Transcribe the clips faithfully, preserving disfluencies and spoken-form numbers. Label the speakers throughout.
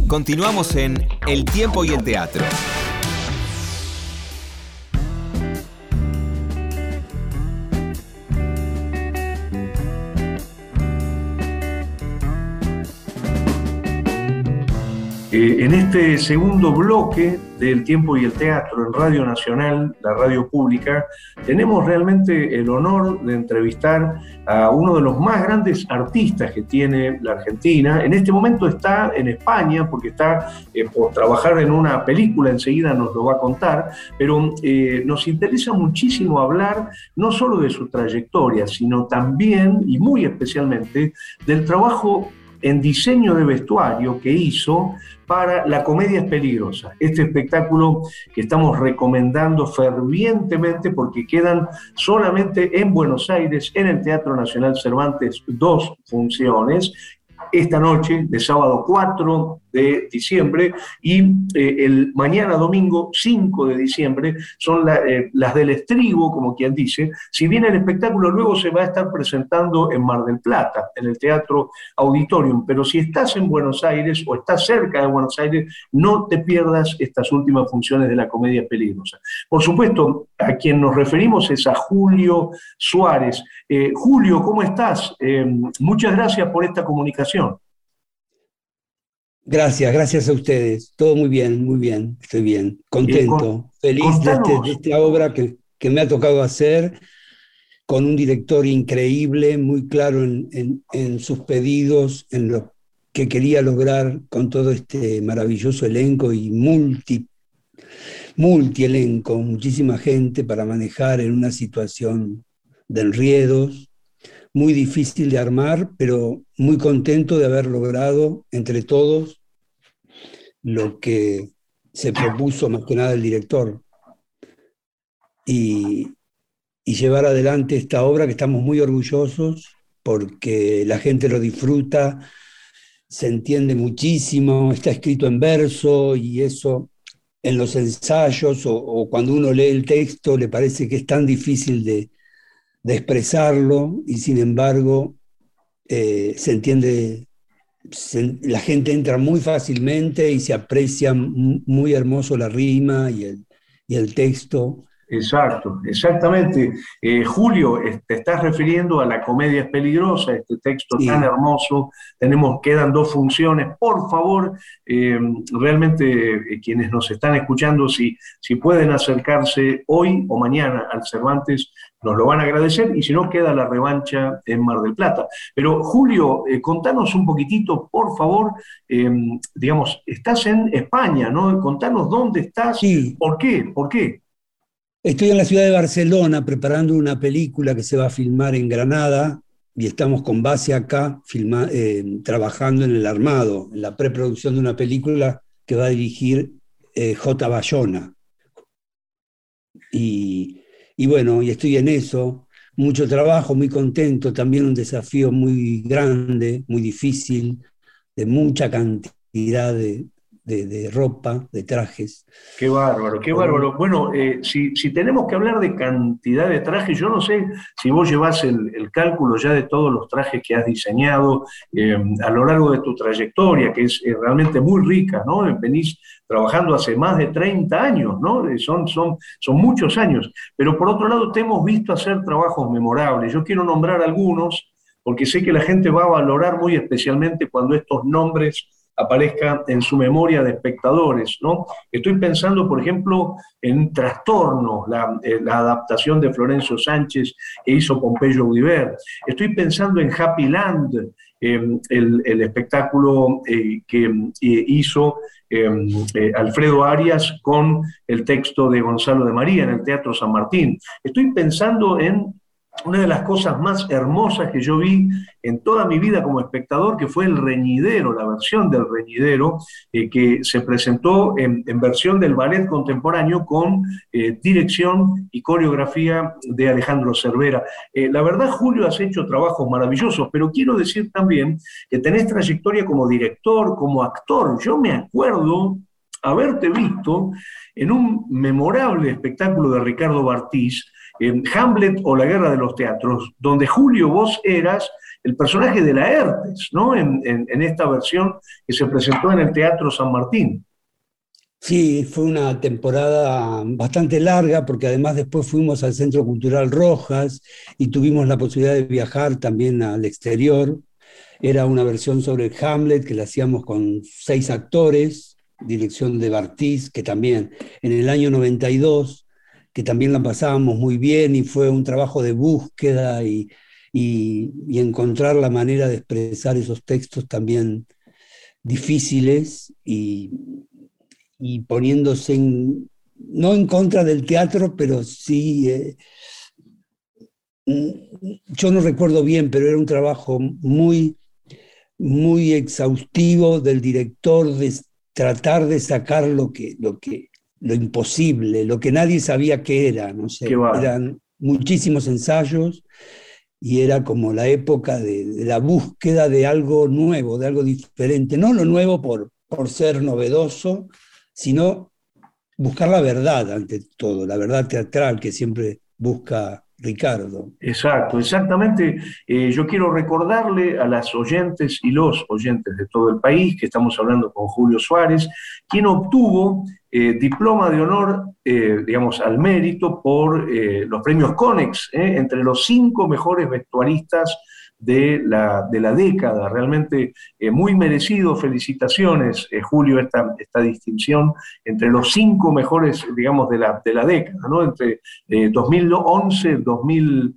Speaker 1: Continuamos en El tiempo y el teatro.
Speaker 2: Eh, en este segundo bloque del Tiempo y el Teatro en Radio Nacional, la radio pública, tenemos realmente el honor de entrevistar a uno de los más grandes artistas que tiene la Argentina. En este momento está en España porque está eh, por trabajar en una película, enseguida nos lo va a contar, pero eh, nos interesa muchísimo hablar no solo de su trayectoria, sino también, y muy especialmente, del trabajo en diseño de vestuario que hizo para La comedia es peligrosa, este espectáculo que estamos recomendando fervientemente porque quedan solamente en Buenos Aires, en el Teatro Nacional Cervantes, dos funciones, esta noche, de sábado cuatro de diciembre, y eh, el mañana domingo cinco de diciembre, son la, eh, las del estribo, como quien dice, si bien el espectáculo luego se va a estar presentando en Mar del Plata, en el Teatro Auditorium, pero si estás en Buenos Aires o estás cerca de Buenos Aires, no te pierdas estas últimas funciones de La comedia es peligrosa. Por supuesto, a quien nos referimos es a Julio Suárez. Eh, Julio, ¿cómo estás? Eh, muchas gracias por esta comunicación.
Speaker 3: Gracias, gracias a ustedes. Todo muy bien, muy bien, estoy bien, contento,
Speaker 2: Eh, con,
Speaker 3: feliz de, este, de esta obra que, que me ha tocado hacer, con un director increíble, muy claro en, en, en sus pedidos, en lo que quería lograr con todo este maravilloso elenco y multi, multielenco, muchísima gente para manejar en una situación de enredos, muy difícil de armar, pero muy contento de haber logrado entre todos lo que se propuso más que nada el director y, y llevar adelante esta obra que estamos muy orgullosos porque la gente lo disfruta, se entiende muchísimo, está escrito en verso y eso en los ensayos o, o cuando uno lee el texto le parece que es tan difícil de de expresarlo y sin embargo eh, se entiende, se, la gente entra muy fácilmente y se aprecia muy hermoso la rima y el, y el texto.
Speaker 2: Exacto, exactamente. Eh, Julio, te estás refiriendo a La comedia es peligrosa, este texto sí. Tan hermoso. Tenemos, quedan dos funciones. Por favor, eh, realmente eh, quienes nos están escuchando, si, si pueden acercarse hoy o mañana al Cervantes, nos lo van a agradecer, y si no, queda la revancha en Mar del Plata. Pero Julio, eh, contanos un poquitito, por favor, eh, digamos, estás en España, ¿no? Contanos dónde estás,
Speaker 3: sí.
Speaker 2: ¿Por qué? ¿Por qué?
Speaker 3: Estoy en la ciudad de Barcelona preparando una película que se va a filmar en Granada y estamos con base acá filma, eh, trabajando en el armado, en la preproducción de una película que va a dirigir eh, J. Bayona. Y, y bueno, y estoy en eso, mucho trabajo, muy contento, también un desafío muy grande, muy difícil, de mucha cantidad de... De, de ropa, de trajes.
Speaker 2: Qué bárbaro, qué bárbaro. Bueno, eh, si, si tenemos que hablar de cantidad de trajes, yo no sé si vos llevás el, el cálculo ya de todos los trajes que has diseñado eh, a lo largo de tu trayectoria, que es eh, realmente muy rica, ¿no? Venís trabajando hace más de treinta años, ¿no? Son, son, son muchos años. Pero por otro lado, te hemos visto hacer trabajos memorables. Yo quiero nombrar algunos, porque sé que la gente va a valorar muy especialmente cuando estos nombres aparezca en su memoria de espectadores, ¿no? Estoy pensando, por ejemplo, en Trastorno, la, eh, la adaptación de Florencio Sánchez que hizo Pompeyo Audibert. Estoy pensando en Happy Land, eh, el, el espectáculo eh, que eh, hizo eh, eh, Alfredo Arias con el texto de Gonzalo de María en el Teatro San Martín. Estoy pensando en una de las cosas más hermosas que yo vi en toda mi vida como espectador, que fue El Reñidero, la versión del Reñidero, eh, que se presentó en, en versión del ballet contemporáneo con eh, dirección y coreografía de Alejandro Cervera. Eh, la verdad, Julio, has hecho trabajos maravillosos, pero quiero decir también que tenés trayectoria como director, como actor. Yo me acuerdo haberte visto en un memorable espectáculo de Ricardo Bartís, en Hamlet o La Guerra de los Teatros, donde Julio vos eras el personaje de Laertes, ¿no? En, en, en esta versión que se presentó en el Teatro San Martín.
Speaker 3: Sí, fue una temporada bastante larga porque además después fuimos al Centro Cultural Rojas y tuvimos la posibilidad de viajar también al exterior. Era una versión sobre Hamlet que la hacíamos con seis actores, dirección de Bartiz, que también en el año noventa y dos, que también la pasábamos muy bien y fue un trabajo de búsqueda y, y, y encontrar la manera de expresar esos textos también difíciles y y poniéndose en, no en contra del teatro, pero sí, eh, yo no recuerdo bien, pero era un trabajo muy, muy exhaustivo del director de tratar de sacar lo que, lo que, lo imposible, lo que nadie sabía que era, no sé, eran muchísimos ensayos y era como la época de, de la búsqueda de algo nuevo, de algo diferente, no lo nuevo por, por ser novedoso, sino buscar la verdad ante todo, la verdad teatral que siempre busca Ricardo.
Speaker 2: Exacto, exactamente. Eh, yo quiero recordarle a las oyentes y los oyentes de todo el país que estamos hablando con Julio Suárez, quien obtuvo eh, diploma de honor, eh, digamos, al mérito por eh, los premios Conex, eh, entre los cinco mejores vestuaristas de la, de la década. Realmente eh, muy merecido. Felicitaciones, eh, Julio, esta, esta distinción entre los cinco mejores, digamos, de la, de la década, ¿no? Entre eh, dos mil once y dos mil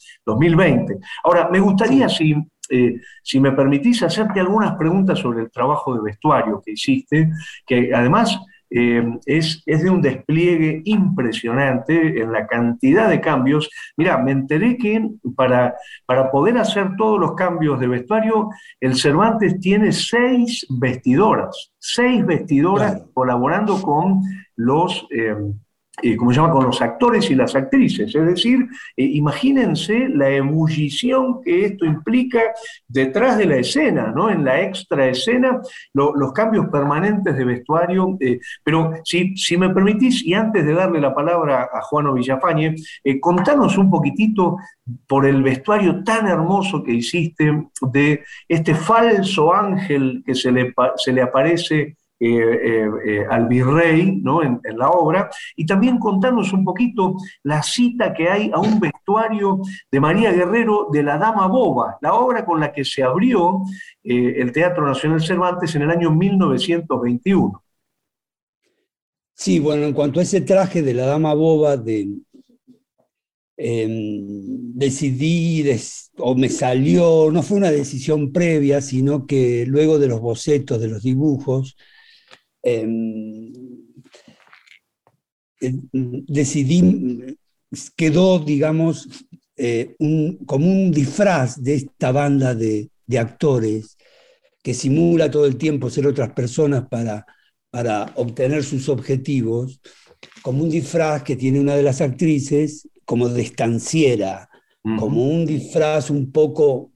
Speaker 2: veinte. Ahora, me gustaría, si, eh, si me permitís, hacerte algunas preguntas sobre el trabajo de vestuario que hiciste, que además Eh, es, es de un despliegue impresionante en la cantidad de cambios. Mirá, me enteré que para, para poder hacer todos los cambios de vestuario, el Cervantes tiene seis vestidoras, seis vestidoras claro. colaborando con los... Eh, Eh, ¿cómo se llama?, con los actores y las actrices. Es decir, eh, imagínense la ebullición que esto implica detrás de la escena, ¿no? En la extra escena, lo, los cambios permanentes de vestuario. Eh, pero si, si me permitís, y antes de darle la palabra a Juano Villafañe, eh, contanos un poquitito por el vestuario tan hermoso que hiciste de este falso ángel que se le, se le aparece Eh, eh, eh, al virrey, ¿no? en, en la obra, y también contarnos un poquito la cita que hay a un vestuario de María Guerrero de La Dama Boba, la obra con la que se abrió eh, el Teatro Nacional Cervantes en el año mil novecientos veintiuno.
Speaker 3: Sí, bueno, en cuanto a ese traje de La Dama Boba, de, eh, decidí, des, o me salió, no fue una decisión previa, sino que luego de los bocetos, de los dibujos, Eh, decidí, quedó, digamos, eh, un, como un disfraz de esta banda de, de actores que simula todo el tiempo ser otras personas para, para obtener sus objetivos, como un disfraz que tiene una de las actrices como de estanciera, uh-huh. como un disfraz un poco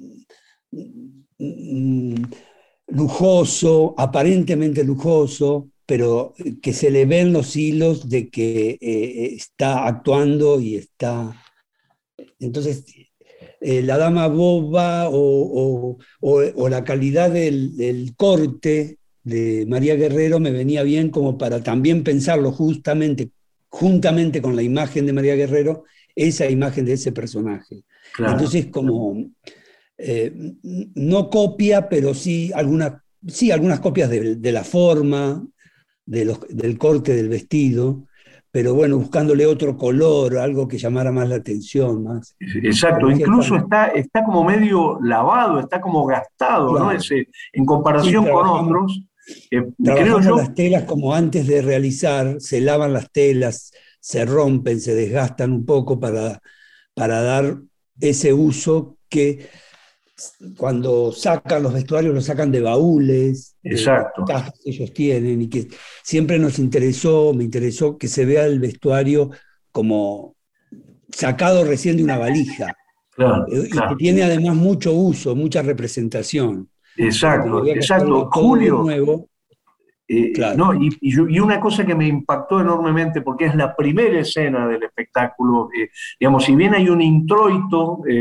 Speaker 3: mm, lujoso, aparentemente lujoso, pero que se le ven los hilos de que eh, está actuando y está... Entonces, eh, La Dama Boba o, o, o, o la calidad del, del corte de María Guerrero me venía bien como para también pensarlo justamente, juntamente con la imagen de María Guerrero, esa imagen de ese personaje. Claro. Entonces, como... Eh, no copia, pero sí algunas, sí, algunas copias de, de la forma, de los, del corte del vestido, pero bueno, buscándole otro color, algo que llamara más la atención. Más.
Speaker 2: Exacto, incluso está, está como medio lavado, está como gastado, claro. ¿no? Ese, en comparación sí, con otros.
Speaker 3: Eh, trabajamos creo yo, las telas como antes de realizar, se lavan las telas, se rompen, se desgastan un poco para, para dar ese uso que... Cuando sacan los vestuarios, los sacan de baúles,
Speaker 2: exacto.
Speaker 3: de cajas que ellos tienen, y que siempre nos interesó, me interesó que se vea el vestuario como sacado recién de una valija.
Speaker 2: Claro,
Speaker 3: y
Speaker 2: claro.
Speaker 3: que tiene además mucho uso, mucha representación.
Speaker 2: Exacto, exacto. Julio,
Speaker 3: nuevo,
Speaker 2: eh, claro. no, y, y una cosa que me impactó enormemente, porque es la primera escena del espectáculo, eh, digamos, si bien hay un introito, eh,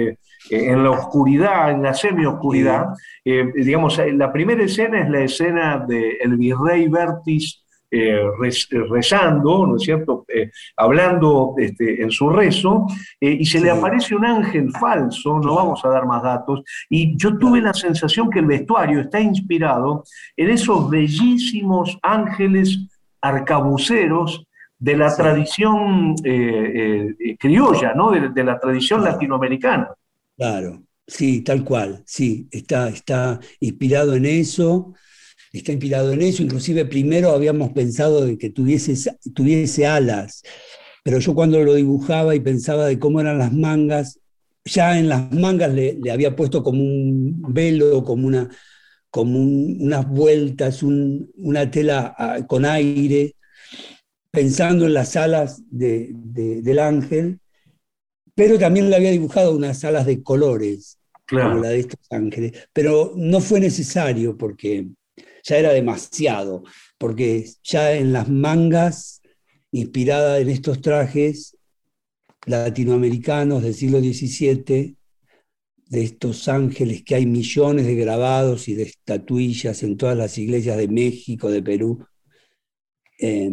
Speaker 2: eh, en la oscuridad, en la semioscuridad. Eh, digamos, la primera escena es la escena del virrey Vértiz eh, rez, rezando, ¿no es cierto?, eh, hablando este, en su rezo, eh, y se sí. le aparece un ángel falso, no claro. vamos a dar más datos, y yo tuve claro. la sensación que el vestuario está inspirado en esos bellísimos ángeles arcabuceros de la sí. tradición eh, eh, criolla, ¿no?, de, de la tradición claro. latinoamericana.
Speaker 3: Claro, sí, tal cual, sí, está, está inspirado en eso. Está inspirado en eso, inclusive primero habíamos pensado de que tuviese, tuviese alas, pero yo cuando lo dibujaba y pensaba de cómo eran las mangas, ya en las mangas le, le había puesto como un velo, como, una, como un, unas vueltas, un, una tela a, con aire, pensando en las alas de, de, del ángel, pero también le había dibujado unas alas de colores, claro. como la de estos ángeles, pero no fue necesario porque ya era demasiado, porque ya en las mangas, inspirada en estos trajes latinoamericanos del siglo diecisiete, de estos ángeles que hay millones de grabados y de estatuillas en todas las iglesias de México, de Perú. Eh,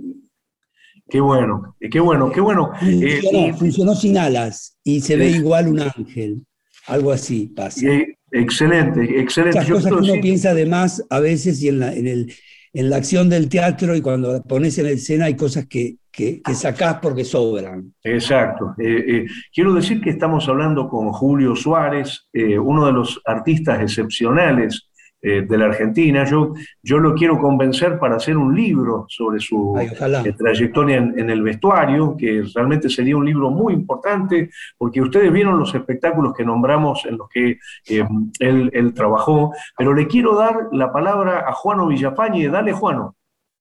Speaker 2: qué bueno, qué bueno, qué bueno.
Speaker 3: Funcionó, eh, y, funcionó sin alas y se eh, ve igual un ángel, algo así pasa.
Speaker 2: Eh, excelente, excelente.
Speaker 3: Esas cosas que uno decir... piensa además a veces y en la, en, el, en la acción del teatro y cuando la pones en escena hay cosas que, que, que sacás porque sobran.
Speaker 2: Exacto. Eh, eh, quiero decir que estamos hablando con Julio Suárez, eh, uno de los artistas excepcionales eh, de la Argentina. Yo, yo lo quiero convencer para hacer un libro sobre su
Speaker 3: Ay,
Speaker 2: eh, trayectoria en, en el vestuario, que realmente sería un libro muy importante, porque ustedes vieron los espectáculos que nombramos en los que eh, él, él trabajó, pero le quiero dar la palabra a Juano Villafañe. Dale, Juano.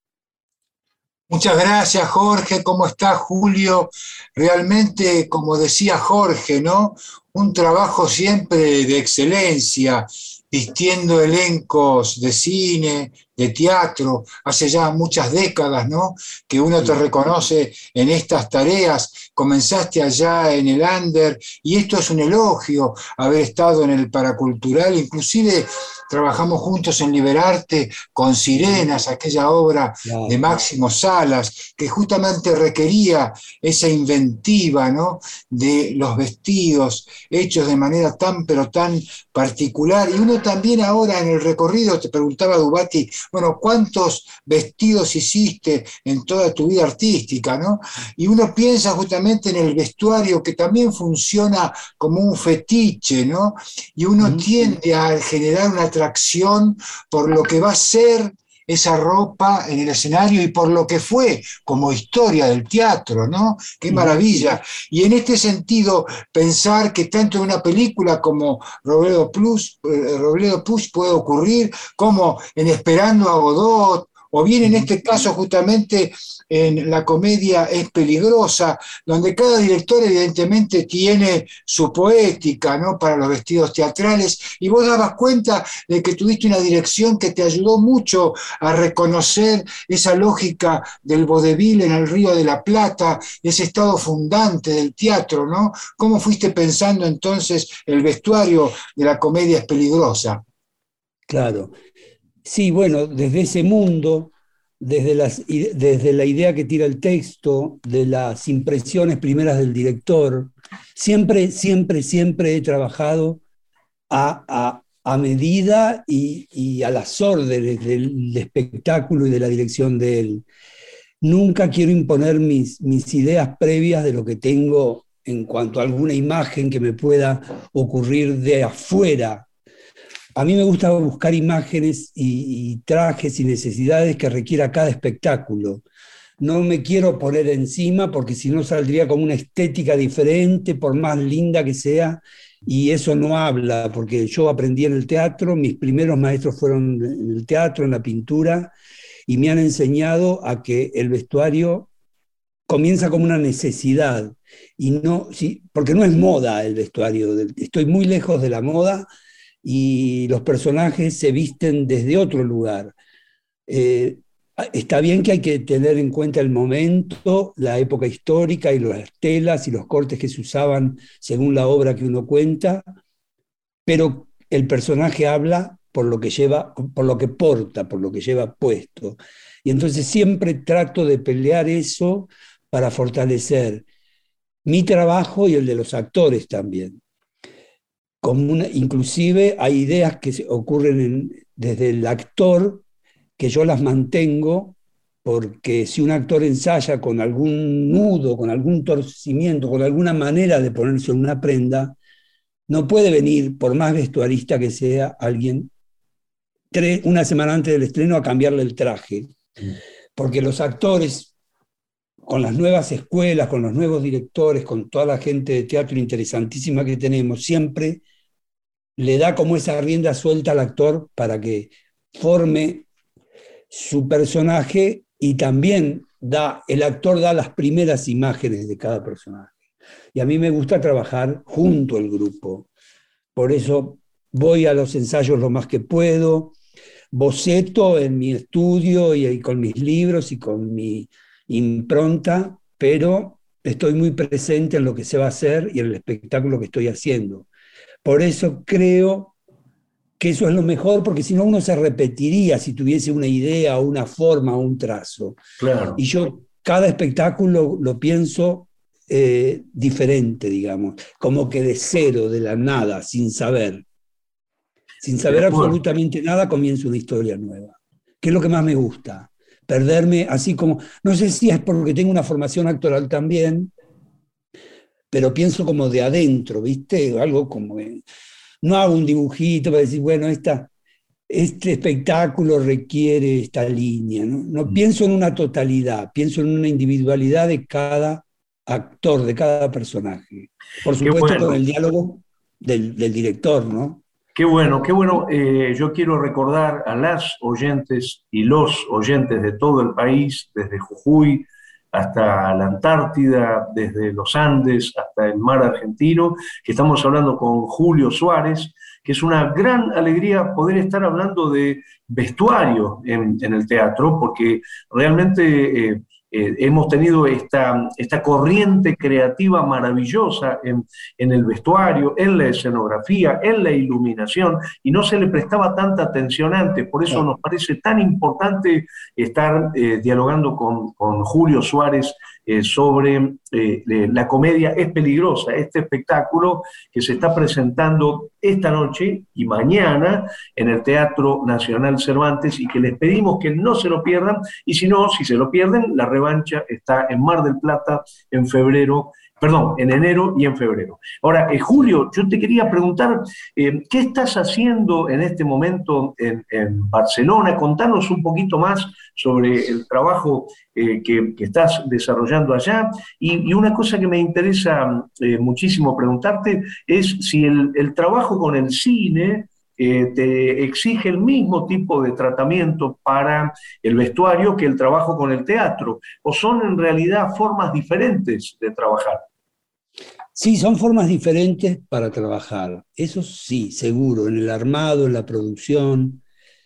Speaker 4: Muchas gracias, Jorge. ¿Cómo está, Julio? Realmente, como decía Jorge, ¿no? Un trabajo siempre de excelencia, vistiendo elencos de cine, de teatro, hace ya muchas décadas, ¿no?, que uno te reconoce en estas tareas. Comenzaste allá en el Under, y esto es un elogio, haber estado en el Paracultural, inclusive trabajamos juntos en Liberarte con Sirenas, aquella obra claro. de Máximo Salas, que justamente requería esa inventiva, ¿no?, de los vestidos hechos de manera tan pero tan particular. Y uno también ahora en el recorrido, te preguntaba Dubati, bueno, ¿cuántos vestidos hiciste en toda tu vida artística, ¿no? Y uno piensa justamente en el vestuario, que también funciona como un fetiche, ¿no? Y uno mm. tiende a generar una atracción por lo que va a ser esa ropa en el escenario y por lo que fue como historia del teatro, ¿no? ¡Qué maravilla! Y en este sentido, pensar que tanto en una película como Robledo Plus, eh, Robledo Push puede ocurrir, como en Esperando a Godot, o bien en este caso justamente en la comedia Es Peligrosa, donde cada director evidentemente tiene su poética, ¿no?, para los vestidos teatrales, y vos dabas cuenta de que tuviste una dirección que te ayudó mucho a reconocer esa lógica del vodevil en el Río de la Plata, ese estado fundante del teatro, ¿no? ¿Cómo fuiste pensando entonces el vestuario de la comedia Es Peligrosa?
Speaker 3: Claro. Sí, bueno, desde ese mundo, desde, las, desde la idea que tira el texto, de las impresiones primeras del director, siempre, siempre, siempre he trabajado a, a, a medida y, y a las órdenes del espectáculo y de la dirección de él. Nunca quiero imponer mis, mis ideas previas de lo que tengo en cuanto a alguna imagen que me pueda ocurrir de afuera. A mí me gusta buscar imágenes y, y trajes y necesidades que requiera cada espectáculo. No me quiero poner encima porque si no saldría como una estética diferente, por más linda que sea, y eso no habla, porque yo aprendí en el teatro, mis primeros maestros fueron en el teatro, en la pintura, y me han enseñado a que el vestuario comienza como una necesidad, y no, sí, porque no es moda el vestuario, estoy muy lejos de la moda, y los personajes se visten desde otro lugar. Eh, está bien que hay que tener en cuenta el momento, la época histórica y las telas y los cortes que se usaban según la obra que uno cuenta, pero el personaje habla por lo que lleva, por lo que porta, por lo que lleva puesto. Y entonces siempre trato de pelear eso para fortalecer mi trabajo y el de los actores también. Como una, inclusive hay ideas que se ocurren en, desde el actor, que yo las mantengo, porque si un actor ensaya con algún nudo, con algún torcimiento, con alguna manera de ponerse una prenda, no puede venir, por más vestuarista que sea, alguien tres, una semana antes del estreno a cambiarle el traje. Porque los actores, con las nuevas escuelas, con los nuevos directores, con toda la gente de teatro interesantísima que tenemos, siempre le da como esa rienda suelta al actor para que forme su personaje, y también da, el actor da las primeras imágenes de cada personaje. Y a mí me gusta trabajar junto al grupo. Por eso voy a los ensayos lo más que puedo, boceto en mi estudio y, y con mis libros y con mi impronta, pero estoy muy presente en lo que se va a hacer y en el espectáculo que estoy haciendo. Por eso creo que eso es lo mejor, porque si no uno se repetiría si tuviese una idea, una forma, un trazo.
Speaker 2: Claro.
Speaker 3: Y yo cada espectáculo lo pienso eh, diferente, digamos, como que de cero, de la nada, sin saber. Sin saber absolutamente nada, comienzo una historia nueva. Que es lo que más me gusta. Perderme así como, no sé si es porque tengo una formación actoral también, pero pienso como de adentro, ¿viste? Algo como... Eh, no hago un dibujito para decir, bueno, esta, este espectáculo requiere esta línea. ¿no? No pienso en una totalidad, pienso en una individualidad de cada actor, de cada personaje. Por supuesto, bueno, con el diálogo del, del director, ¿no?
Speaker 2: Qué bueno, qué bueno. Eh, yo quiero recordar a las oyentes y los oyentes de todo el país, desde Jujuy hasta la Antártida, desde los Andes hasta el mar argentino, que estamos hablando con Julio Suárez, que es una gran alegría poder estar hablando de vestuario en, en el teatro, porque realmente eh, eh, hemos tenido esta, esta corriente creativa maravillosa en, en el vestuario, en la escenografía, en la iluminación, y no se le prestaba tanta atención antes. Por eso nos parece tan importante estar eh, dialogando con, con Julio Suárez eh, sobre eh, La comedia es peligrosa, este espectáculo que se está presentando esta noche y mañana en el Teatro Nacional Cervantes, y que les pedimos que no se lo pierdan, y si no, si se lo pierden, la revancha está en Mar del Plata en febrero, perdón, en enero y en febrero. Ahora, eh, Julio, yo te quería preguntar, eh, ¿qué estás haciendo en este momento en, en Barcelona? Contanos un poquito más sobre el trabajo eh, que, que estás desarrollando allá. Y, y una cosa que me interesa eh, muchísimo preguntarte es si el, el trabajo con el cine Eh, te exige el mismo tipo de tratamiento para el vestuario que el trabajo con el teatro, o son en realidad formas diferentes de trabajar.
Speaker 3: Sí, son formas diferentes para trabajar, eso sí, seguro, en el armado, en la producción,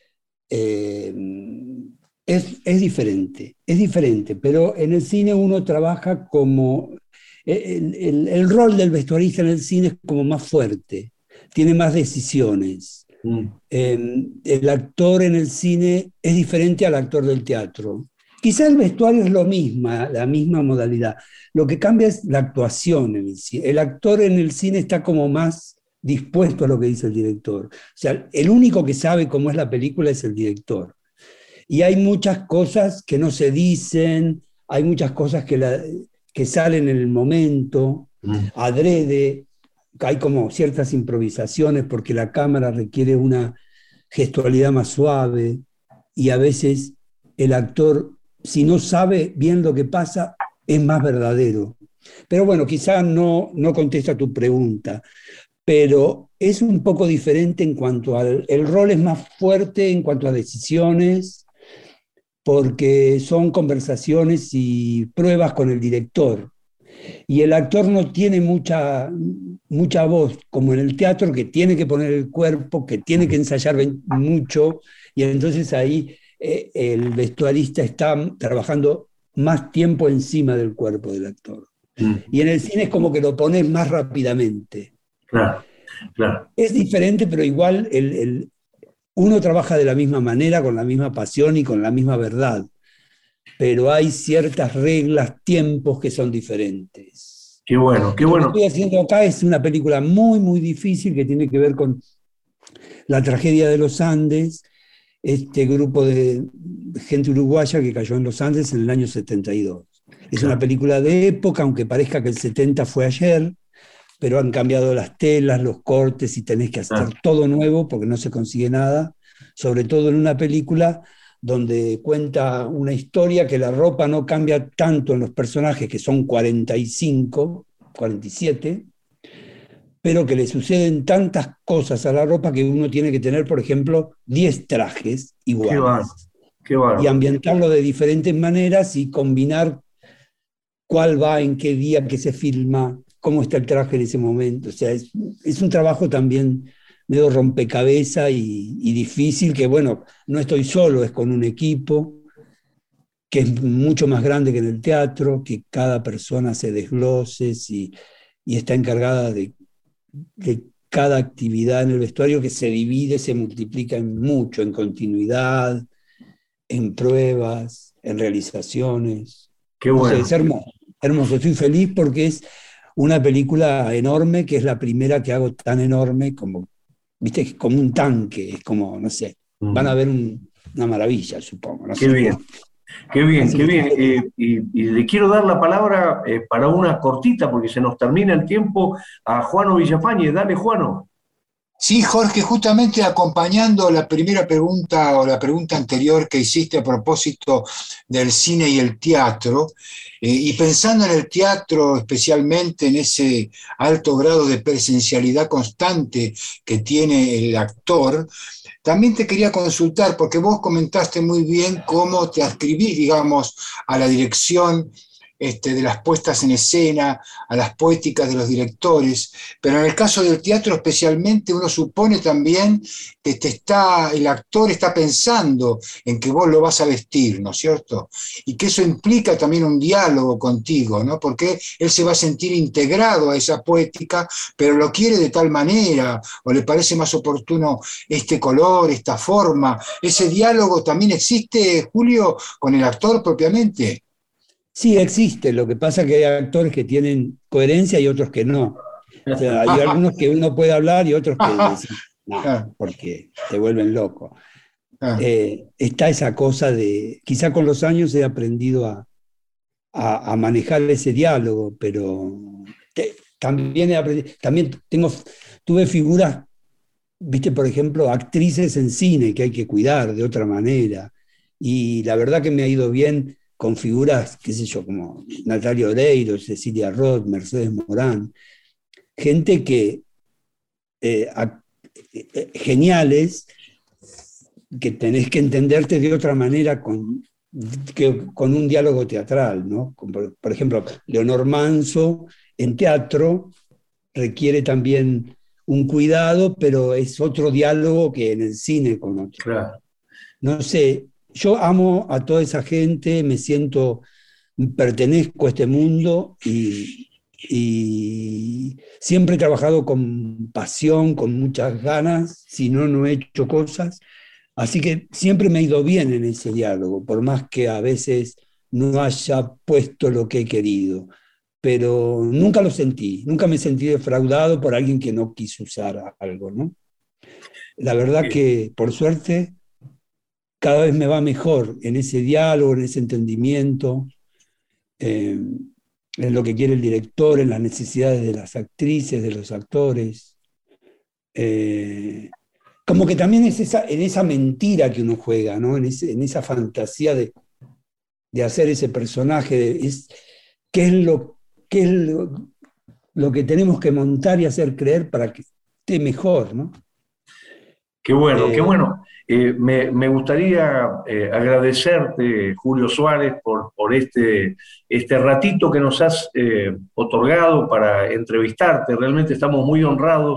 Speaker 3: eh, es, es diferente, es diferente, pero en el cine uno trabaja como, el, el, el rol del vestuarista en el cine es como más fuerte, tiene más decisiones. Mm. Eh, el actor en el cine es diferente al actor del teatro. Quizá el vestuario es lo mismo, la misma modalidad. Lo que cambia es la actuación en el cine. El actor en el cine está como más dispuesto a lo que dice el director. O sea, el único que sabe cómo es la película es el director. Y hay muchas cosas que no se dicen, hay muchas cosas que, la, que salen en el momento, mm. adrede. Hay como ciertas improvisaciones porque la cámara requiere una gestualidad más suave y a veces el actor, si no sabe bien lo que pasa, es más verdadero. Pero bueno, quizás no, no contesta tu pregunta, pero es un poco diferente en cuanto al... El rol es más fuerte en cuanto a decisiones, porque son conversaciones y pruebas con el director. Y el actor no tiene mucha, mucha voz, como en el teatro, que tiene que poner el cuerpo, que tiene que ensayar mucho, y entonces ahí eh, el vestuarista está trabajando más tiempo encima del cuerpo del actor. Mm. Y en el cine es como que lo pones más rápidamente.
Speaker 2: Claro, claro.
Speaker 3: Es diferente, pero igual el, el, uno trabaja de la misma manera, con la misma pasión y con la misma verdad. Pero hay ciertas reglas, tiempos que son diferentes.
Speaker 2: Qué bueno, qué
Speaker 3: Lo
Speaker 2: bueno.
Speaker 3: que estoy haciendo acá es una película muy, muy difícil que tiene que ver con la tragedia de los Andes, este grupo de gente uruguaya que cayó en los Andes en el año setenta y dos. Es una película de época, aunque parezca que el setenta fue ayer, pero han cambiado las telas, los cortes y tenés que hacer todo nuevo porque no se consigue nada, sobre todo en una película donde cuenta una historia que la ropa no cambia tanto en los personajes, que son cuarenta y cinco, cuarenta y siete, pero que le suceden tantas cosas a la ropa que uno tiene que tener, por ejemplo, diez trajes iguales.
Speaker 2: Qué bárbaro, qué bárbaro.
Speaker 3: Y ambientarlo de diferentes maneras y combinar cuál va, en qué día, qué se filma, cómo está el traje en ese momento. O sea, es, es un trabajo también medio rompecabezas y, y difícil, que bueno, no estoy solo, es con un equipo que es mucho más grande que en el teatro, que cada persona hace desgloses y, y está encargada de, de cada actividad en el vestuario, que se divide, se multiplica en mucho, en continuidad, en pruebas, en realizaciones.
Speaker 2: Qué bueno.
Speaker 3: O sea, es hermoso, hermoso. Estoy feliz porque es una película enorme, que es la primera que hago tan enorme como, viste, es como un tanque, es como, no sé, mm. van a ver un, una maravilla, supongo. No
Speaker 2: qué
Speaker 3: sé,
Speaker 2: bien,
Speaker 3: ¿no?
Speaker 2: qué bien,
Speaker 3: Así
Speaker 2: qué
Speaker 3: que
Speaker 2: bien. Eh, y, y le quiero dar la palabra eh, para una cortita, porque se nos termina el tiempo, a Juano Villafañe. Dale, Juano.
Speaker 4: Sí, Jorge, justamente acompañando la primera pregunta o la pregunta anterior que hiciste a propósito del cine y el teatro, eh, y pensando en el teatro especialmente en ese alto grado de presencialidad constante que tiene el actor, también te quería consultar, porque vos comentaste muy bien cómo te adscribís, digamos, a la dirección Este, de las puestas en escena, a las poéticas de los directores, pero en el caso del teatro especialmente uno supone también que te está, el actor está pensando en que vos lo vas a vestir, ¿no es cierto? Y que eso implica también un diálogo contigo, ¿no? Porque él se va a sentir integrado a esa poética, pero lo quiere de tal manera, o le parece más oportuno este color, esta forma. ¿Ese diálogo también existe, Julio, con el actor propiamente?
Speaker 3: Sí, existe. Lo que pasa es que hay actores que tienen coherencia y otros que no. O sea, hay algunos que uno puede hablar y otros que dicen, no, porque te vuelven loco. Eh, está esa cosa de, quizá con los años he aprendido a, a, a manejar ese diálogo, pero te, también he aprendido, también tengo, tuve figuras, viste, por ejemplo, actrices en cine que hay que cuidar de otra manera. Y la verdad que me ha ido bien con figuras, qué sé yo, como Natalia Oreiro, Cecilia Roth, Mercedes Morán, gente que, eh, a, eh, geniales, que tenés que entenderte de otra manera con, que, con un diálogo teatral, ¿no? Por, por ejemplo, Leonor Manso en teatro requiere también un cuidado, pero es otro diálogo que en el cine con otro.
Speaker 2: Claro.
Speaker 3: No sé, yo amo a toda esa gente, me siento, pertenezco a este mundo y, y siempre he trabajado con pasión, con muchas ganas, si no, no he hecho cosas. Así que siempre me ha ido bien en ese diálogo, por más que a veces no haya puesto lo que he querido. Pero nunca lo sentí, nunca me sentí defraudado por alguien que no quiso usar algo, ¿no? La verdad que, por suerte, cada vez me va mejor en ese diálogo, en ese entendimiento, eh, en lo que quiere el director, en las necesidades de las actrices, de los actores. Eh, como que también es esa, en esa mentira que uno juega, ¿no? En, ese, en esa fantasía de, de hacer ese personaje, de, es, ¿qué es, lo, qué es lo, lo que tenemos que montar y hacer creer para que esté mejor, ¿no?
Speaker 2: Qué bueno,
Speaker 3: Eh,
Speaker 2: qué bueno. Eh, me, me gustaría eh, agradecerte, Julio Suárez, por, por este, este ratito que nos has eh, otorgado para entrevistarte. Realmente estamos muy honrados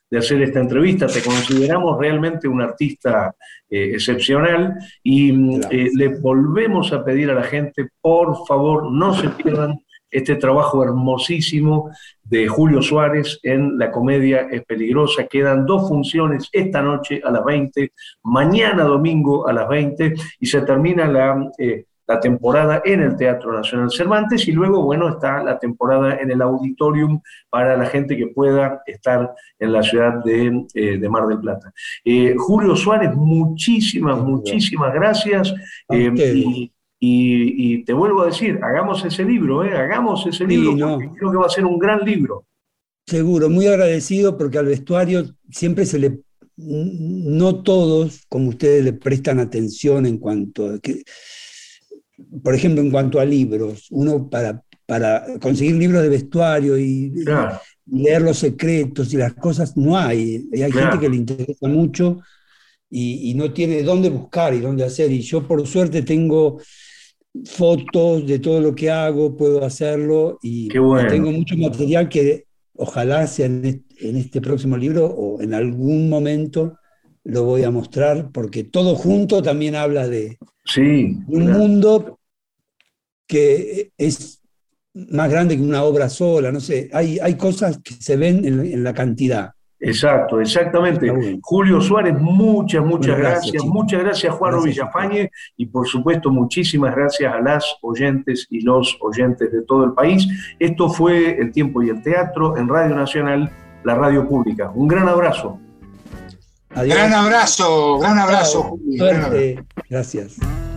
Speaker 2: de hacer esta entrevista. Te consideramos realmente un artista eh, excepcional y eh, le volvemos a pedir a la gente, por favor, no se pierdan este trabajo hermosísimo de Julio Suárez en La comedia es peligrosa. Quedan dos funciones esta noche a las veinte, mañana domingo a las veinte, y se termina la, eh, la temporada en el Teatro Nacional Cervantes, y luego, bueno, está la temporada en el Auditorium para la gente que pueda estar en la ciudad de, eh, de Mar del Plata. Eh, Julio Suárez, muchísimas, muchísimas gracias. Eh, y, Y, y te vuelvo a decir, hagamos ese libro, ¿eh? hagamos ese
Speaker 3: sí,
Speaker 2: libro,
Speaker 3: no.
Speaker 2: porque creo que va a ser un gran libro.
Speaker 3: Seguro, muy agradecido, porque al vestuario siempre se le... No todos, como ustedes, le prestan atención en cuanto a que, por ejemplo, en cuanto a libros. Uno para, para conseguir libros de vestuario y, claro. y leer los secretos y las cosas, no hay. Y hay claro. gente que le interesa mucho y, y no tiene dónde buscar y dónde hacer. Y yo, por suerte, tengo fotos de todo lo que hago, puedo hacerlo, y, bueno. y tengo mucho material que ojalá sea en este, en este próximo libro o en algún momento lo voy a mostrar, porque todo junto también habla de,
Speaker 2: sí,
Speaker 3: de un claro. mundo que es más grande que una obra sola, no sé, hay, hay cosas que se ven en, en la cantidad.
Speaker 2: Exacto, exactamente. Bueno. Julio Suárez, muchas, muchas bueno, gracias. gracias muchas gracias, Juan Villafañe, y por supuesto, muchísimas gracias a las oyentes y los oyentes de todo el país. Esto fue El Tiempo y el Teatro en Radio Nacional, la radio pública. Un gran abrazo.
Speaker 4: Adiós. Gran abrazo, gran abrazo, Julio.
Speaker 3: Suerte. Gracias.